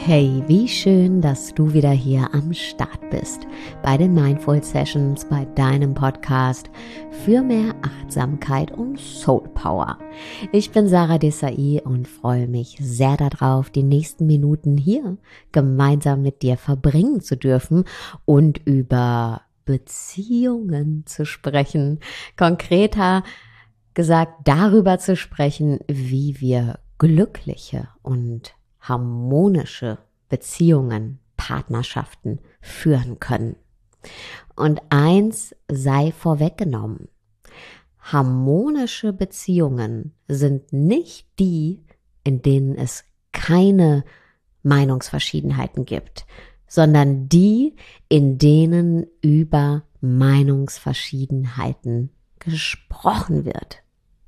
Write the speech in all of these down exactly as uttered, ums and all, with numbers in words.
Hey, wie schön, dass du wieder hier am Start bist bei den Mindful Sessions, bei deinem Podcast für mehr Achtsamkeit und Soul Power. Ich bin Sarah Desai und freue mich sehr darauf, die nächsten Minuten hier gemeinsam mit dir verbringen zu dürfen und über Beziehungen zu sprechen. Konkreter gesagt, darüber zu sprechen, wie wir glückliche und harmonische Beziehungen, Partnerschaften führen können. Und eins sei vorweggenommen: Harmonische Beziehungen sind nicht die, in denen es keine Meinungsverschiedenheiten gibt, sondern die, in denen über Meinungsverschiedenheiten gesprochen wird.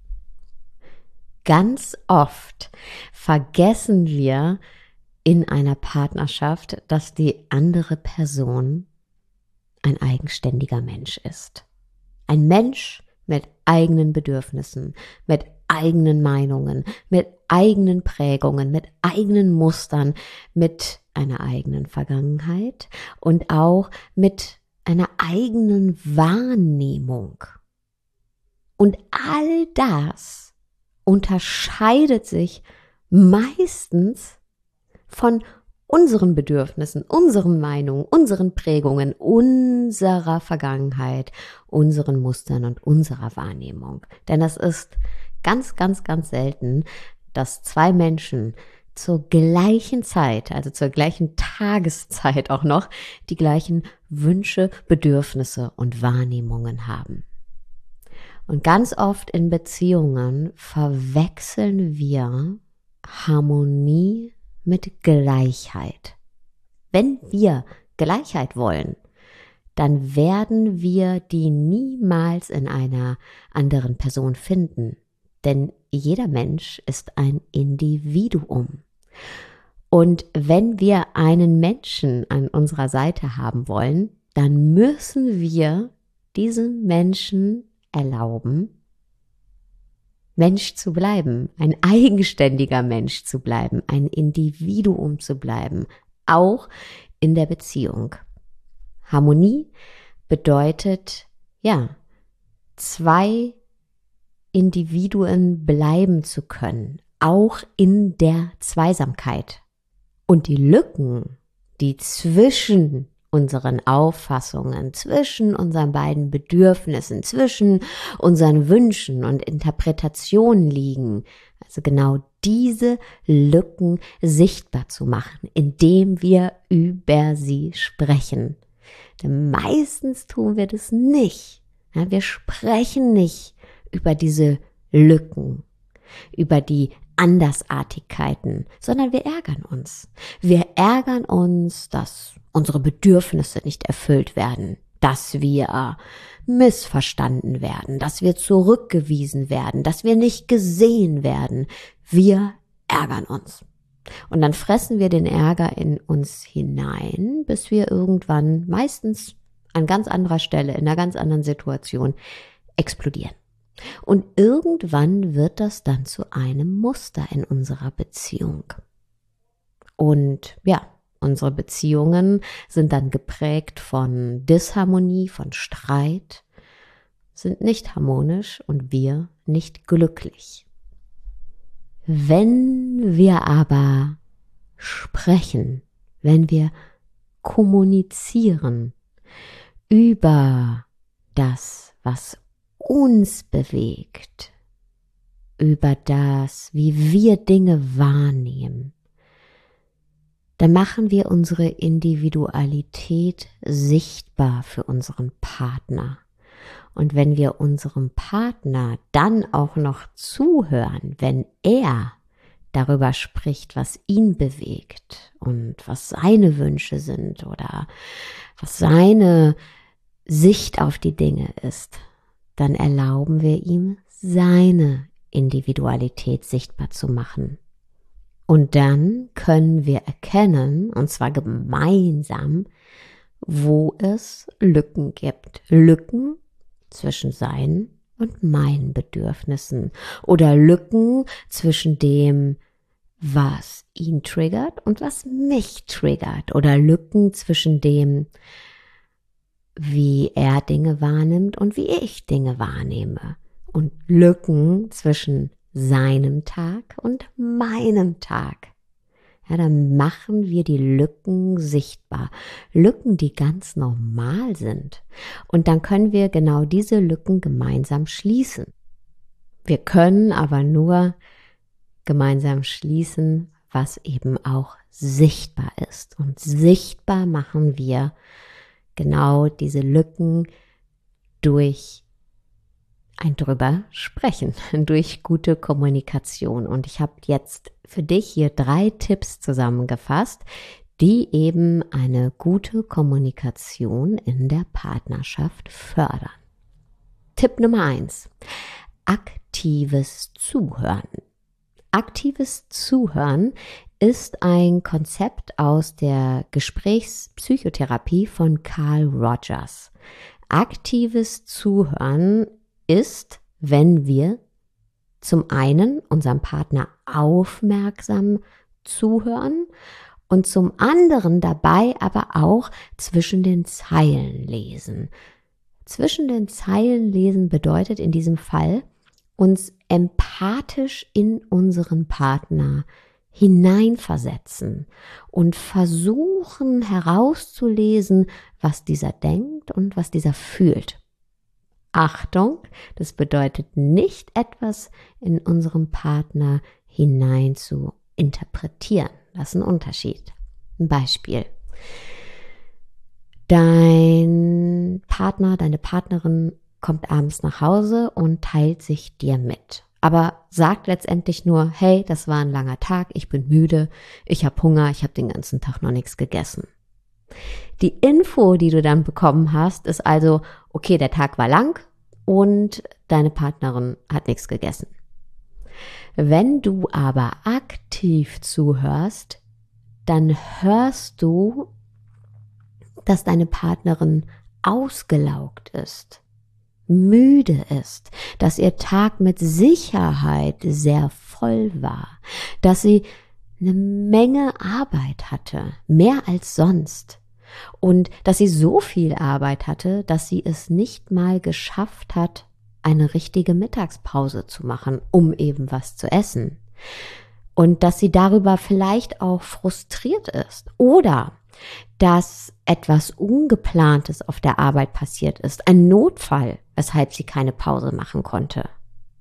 Ganz oft vergessen wir in einer Partnerschaft, dass die andere Person ein eigenständiger Mensch ist. Ein Mensch mit eigenen Bedürfnissen, mit eigenen Meinungen, mit eigenen Prägungen, mit eigenen Mustern, mit einer eigenen Vergangenheit und auch mit einer eigenen Wahrnehmung. Und all das unterscheidet sich meistens von unseren Bedürfnissen, unseren Meinungen, unseren Prägungen, unserer Vergangenheit, unseren Mustern und unserer Wahrnehmung. Denn es ist ganz, ganz, ganz selten, dass zwei Menschen zur gleichen Zeit, also zur gleichen Tageszeit auch noch, die gleichen Wünsche, Bedürfnisse und Wahrnehmungen haben. Und ganz oft in Beziehungen verwechseln wir Harmonie mit Gleichheit. Wenn wir Gleichheit wollen, dann werden wir die niemals in einer anderen Person finden. Denn jeder Mensch ist ein Individuum. Und wenn wir einen Menschen an unserer Seite haben wollen, dann müssen wir diesem Menschen erlauben, Mensch zu bleiben, ein eigenständiger Mensch zu bleiben, ein Individuum zu bleiben, auch in der Beziehung. Harmonie bedeutet, ja, zwei Individuen bleiben zu können, auch in der Zweisamkeit. Und die Lücken, die zwischen unseren Auffassungen, zwischen unseren beiden Bedürfnissen, zwischen unseren Wünschen und Interpretationen liegen. Also genau diese Lücken sichtbar zu machen, indem wir über sie sprechen. Denn meistens tun wir das nicht. Ja, wir sprechen nicht über diese Lücken, über die Andersartigkeiten, sondern wir ärgern uns. Wir ärgern uns, dass unsere Bedürfnisse nicht erfüllt werden, dass wir missverstanden werden, dass wir zurückgewiesen werden, dass wir nicht gesehen werden. Wir ärgern uns. Und dann fressen wir den Ärger in uns hinein, bis wir irgendwann, meistens an ganz anderer Stelle, in einer ganz anderen Situation, explodieren. Und irgendwann wird das dann zu einem Muster in unserer Beziehung. Und ja, unsere Beziehungen sind dann geprägt von Disharmonie, von Streit, sind nicht harmonisch und wir nicht glücklich. Wenn wir aber sprechen, wenn wir kommunizieren über das, was uns bewegt, über das, wie wir Dinge wahrnehmen, dann machen wir unsere Individualität sichtbar für unseren Partner. Und wenn wir unserem Partner dann auch noch zuhören, wenn er darüber spricht, was ihn bewegt und was seine Wünsche sind oder was seine Sicht auf die Dinge ist, dann erlauben wir ihm, seine Individualität sichtbar zu machen. Und dann können wir erkennen, und zwar gemeinsam, wo es Lücken gibt. Lücken zwischen seinen und meinen Bedürfnissen oder Lücken zwischen dem, was ihn triggert und was mich triggert oder Lücken zwischen dem, wie er Dinge wahrnimmt und wie ich Dinge wahrnehme und Lücken zwischen seinem Tag und meinem Tag. Ja, dann machen wir die Lücken sichtbar. Lücken, die ganz normal sind. Und dann können wir genau diese Lücken gemeinsam schließen. Wir können aber nur gemeinsam schließen, was eben auch sichtbar ist. Und sichtbar machen wir genau diese Lücken durch ein drüber sprechen, durch gute Kommunikation. Und ich habe jetzt für dich hier drei Tipps zusammengefasst, die eben eine gute Kommunikation in der Partnerschaft fördern. Tipp Nummer eins. Aktives Zuhören. Aktives Zuhören ist ein Konzept aus der Gesprächspsychotherapie von Carl Rogers. Aktives Zuhören ist, wenn wir zum einen unserem Partner aufmerksam zuhören und zum anderen dabei aber auch zwischen den Zeilen lesen. Zwischen den Zeilen lesen bedeutet in diesem Fall, uns empathisch in unseren Partner hineinversetzen und versuchen herauszulesen, was dieser denkt und was dieser fühlt. Achtung, das bedeutet nicht etwas in unserem Partner hinein zu interpretieren. Das ist ein Unterschied. Ein Beispiel. Dein Partner, deine Partnerin kommt abends nach Hause und teilt sich dir mit. Aber sagt letztendlich nur, hey, das war ein langer Tag, ich bin müde, ich habe Hunger, ich habe den ganzen Tag noch nichts gegessen. Die Info, die du dann bekommen hast, ist also, okay, der Tag war lang und deine Partnerin hat nichts gegessen. Wenn du aber aktiv zuhörst, dann hörst du, dass deine Partnerin ausgelaugt ist, müde ist, dass ihr Tag mit Sicherheit sehr voll war, dass sie eine Menge Arbeit hatte, mehr als sonst, und dass sie so viel Arbeit hatte, dass sie es nicht mal geschafft hat, eine richtige Mittagspause zu machen, um eben was zu essen, und dass sie darüber vielleicht auch frustriert ist oder dass etwas Ungeplantes auf der Arbeit passiert ist, ein Notfall, weshalb sie keine Pause machen konnte.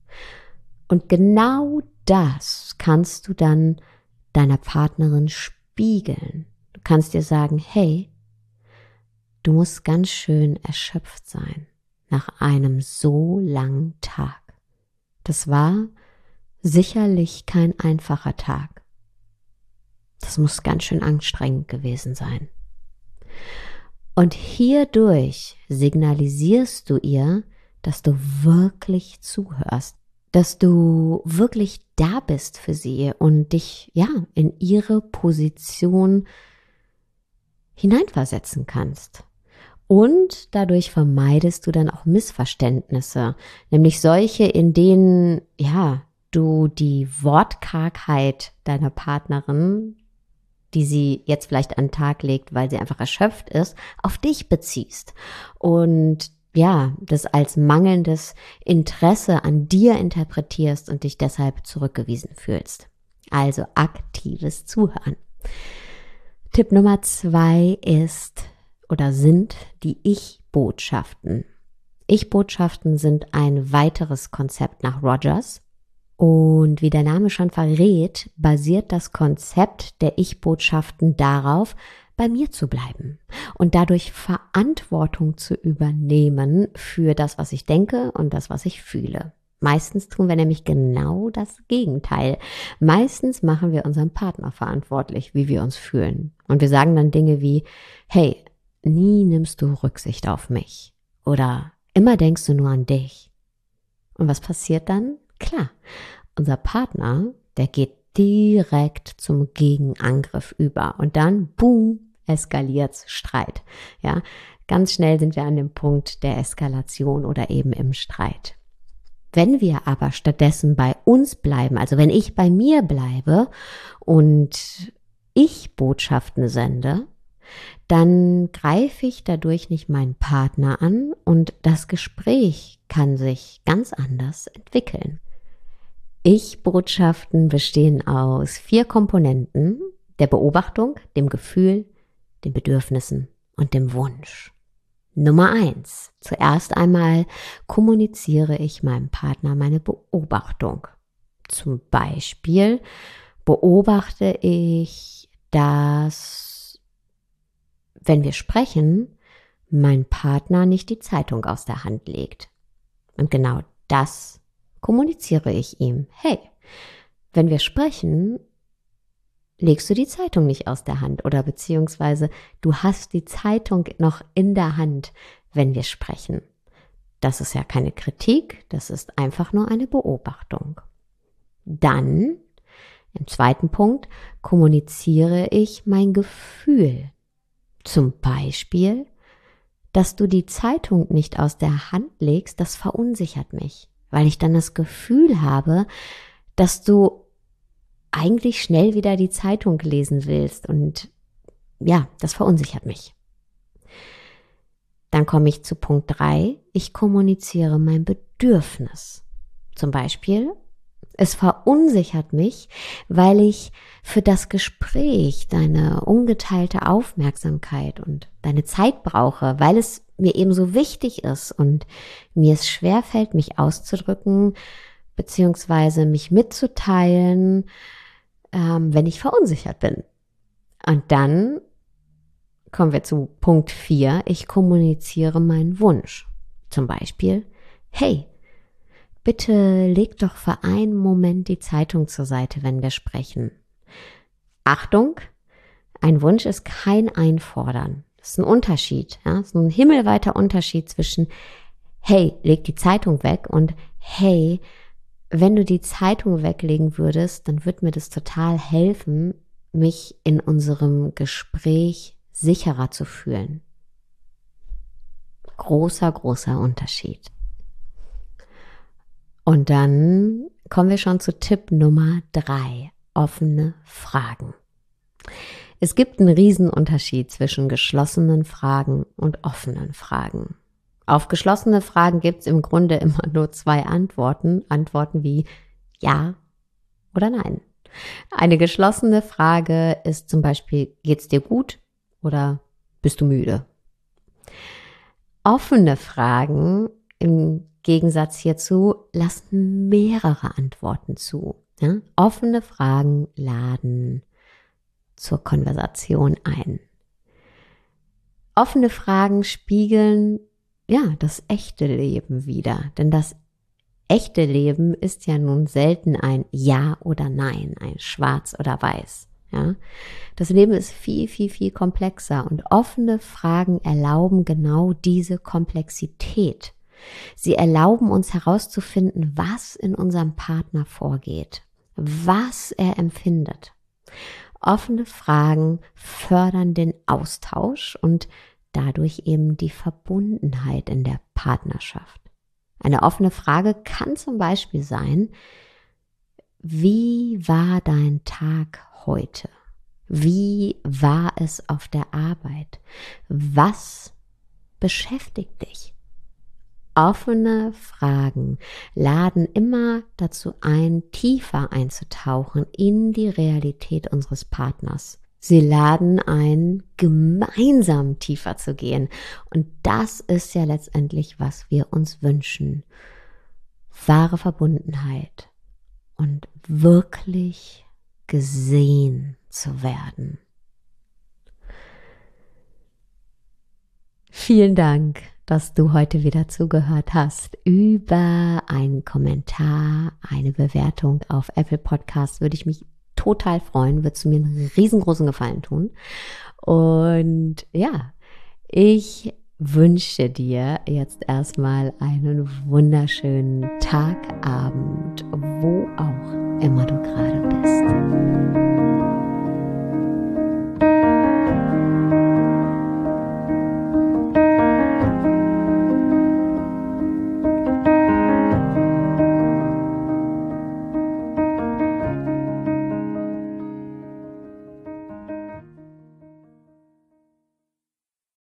Und genau das kannst du dann deiner Partnerin spiegeln. Du kannst dir sagen, hey, du musst ganz schön erschöpft sein nach einem so langen Tag. Das war sicherlich kein einfacher Tag. Das muss ganz schön anstrengend gewesen sein. Und hierdurch signalisierst du ihr, dass du wirklich zuhörst, dass du wirklich da bist für sie und dich, ja, in ihre Position hineinversetzen kannst. Und dadurch vermeidest du dann auch Missverständnisse, nämlich solche, in denen, ja, du die Wortkargheit deiner Partnerin, die sie jetzt vielleicht an den Tag legt, weil sie einfach erschöpft ist, auf dich beziehst und ja, das als mangelndes Interesse an dir interpretierst und dich deshalb zurückgewiesen fühlst. Also aktives Zuhören. Tipp Nummer zwei ist oder sind die Ich-Botschaften. Ich-Botschaften sind ein weiteres Konzept nach Rogers. Und wie der Name schon verrät, basiert das Konzept der Ich-Botschaften darauf, bei mir zu bleiben und dadurch Verantwortung zu übernehmen für das, was ich denke und das, was ich fühle. Meistens tun wir nämlich genau das Gegenteil. Meistens machen wir unseren Partner verantwortlich, wie wir uns fühlen. Und wir sagen dann Dinge wie, hey, nie nimmst du Rücksicht auf mich oder immer denkst du nur an dich. Und was passiert dann? Klar, unser Partner, der geht direkt zum Gegenangriff über und dann, boom, eskaliert's Streit. Ja, ganz schnell sind wir an dem Punkt der Eskalation oder eben im Streit. Wenn wir aber stattdessen bei uns bleiben, also wenn ich bei mir bleibe und ich Botschaften sende, dann greife ich dadurch nicht meinen Partner an und das Gespräch kann sich ganz anders entwickeln. Ich-Botschaften bestehen aus vier Komponenten: der Beobachtung, dem Gefühl, den Bedürfnissen und dem Wunsch. Nummer eins. Zuerst einmal kommuniziere ich meinem Partner meine Beobachtung. Zum Beispiel beobachte ich, dass, wenn wir sprechen, mein Partner nicht die Zeitung aus der Hand legt. Und genau das kommuniziere ich ihm. Hey, wenn wir sprechen, legst du die Zeitung nicht aus der Hand oder beziehungsweise du hast die Zeitung noch in der Hand, wenn wir sprechen. Das ist ja keine Kritik, das ist einfach nur eine Beobachtung. Dann, im zweiten Punkt, kommuniziere ich mein Gefühl. Zum Beispiel, dass du die Zeitung nicht aus der Hand legst, das verunsichert mich, weil ich dann das Gefühl habe, dass du eigentlich schnell wieder die Zeitung lesen willst und ja, das verunsichert mich. Dann komme ich zu Punkt drei. Ich kommuniziere mein Bedürfnis. Zum Beispiel, es verunsichert mich, weil ich für das Gespräch deine ungeteilte Aufmerksamkeit und deine Zeit brauche, weil es mir eben so wichtig ist und mir es schwerfällt, mich auszudrücken, beziehungsweise mich mitzuteilen, ähm, wenn ich verunsichert bin. Und dann kommen wir zu Punkt vier. Ich kommuniziere meinen Wunsch. Zum Beispiel, hey, bitte leg doch für einen Moment die Zeitung zur Seite, wenn wir sprechen. Achtung, ein Wunsch ist kein Einfordern. Das ist ein Unterschied. Ja? Das ist ein himmelweiter Unterschied zwischen, hey, leg die Zeitung weg und hey, wenn du die Zeitung weglegen würdest, dann würde mir das total helfen, mich in unserem Gespräch sicherer zu fühlen. Großer, großer Unterschied. Und dann kommen wir schon zu Tipp Nummer drei, offene Fragen. Es gibt einen Riesenunterschied zwischen geschlossenen Fragen und offenen Fragen. Auf geschlossene Fragen gibt es im Grunde immer nur zwei Antworten. Antworten wie ja oder nein. Eine geschlossene Frage ist zum Beispiel, geht's dir gut oder bist du müde? Offene Fragen im Gegensatz hierzu lassen mehrere Antworten zu. Ja? Offene Fragen laden zur Konversation ein. Offene Fragen spiegeln ja, das echte Leben wieder. Denn das echte Leben ist ja nun selten ein Ja oder Nein, ein Schwarz oder Weiß. Ja? Das Leben ist viel, viel, viel komplexer und offene Fragen erlauben genau diese Komplexität. Sie erlauben uns herauszufinden, was in unserem Partner vorgeht, was er empfindet. Offene Fragen fördern den Austausch und dadurch eben die Verbundenheit in der Partnerschaft. Eine offene Frage kann zum Beispiel sein, wie war dein Tag heute? Wie war es auf der Arbeit? Was beschäftigt dich? Offene Fragen laden immer dazu ein, tiefer einzutauchen in die Realität unseres Partners. Sie laden ein, gemeinsam tiefer zu gehen. Und das ist ja letztendlich, was wir uns wünschen. Wahre Verbundenheit und wirklich gesehen zu werden. Vielen Dank, dass du heute wieder zugehört hast. Über einen Kommentar, eine Bewertung auf Apple Podcasts würde ich mich total freuen, würdest du mir einen riesengroßen Gefallen tun. Und ja, ich wünsche dir jetzt erstmal einen wunderschönen Tag, Abend, wo auch immer du gerade